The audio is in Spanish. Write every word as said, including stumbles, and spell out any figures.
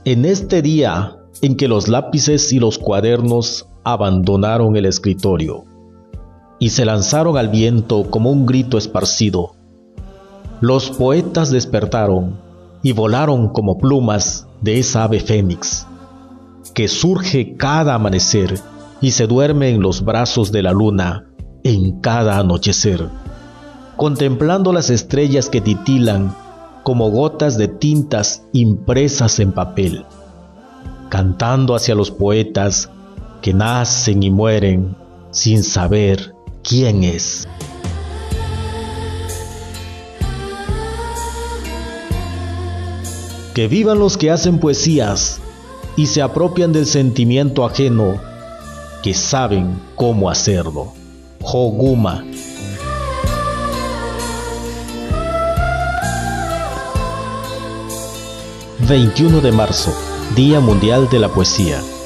En este día en que los lápices y los cuadernos abandonaron el escritorio y se lanzaron al viento como un grito esparcido, los poetas despertaron y volaron como plumas de esa ave fénix que surge cada amanecer y se duerme en los brazos de la luna en cada anochecer, contemplando las estrellas que titilan como gotas de tintas impresas en papel, cantando hacia los poetas que nacen y mueren sin saber quién es. Que vivan los que hacen poesías y se apropian del sentimiento ajeno, que saben cómo hacerlo. Hoguma. veintiuno de marzo, Día Mundial de la Poesía.